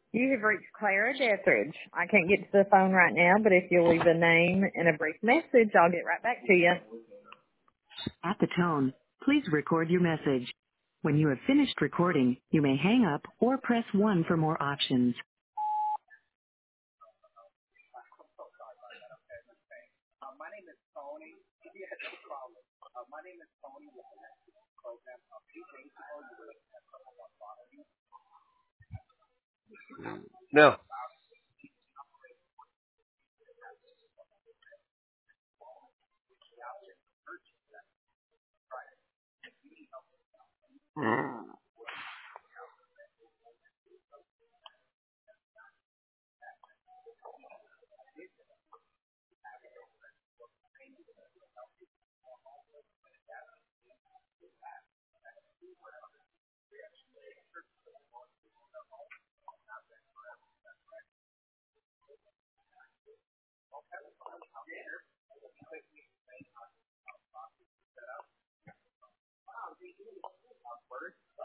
You have reached Clara Dethridge. I can't get to the phone right now, but if you'll leave a name and a brief message, I'll get right back to you. At the tone, please record your message. When you have finished recording, you may hang up or press 1 for more options. No.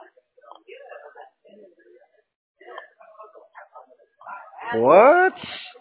What?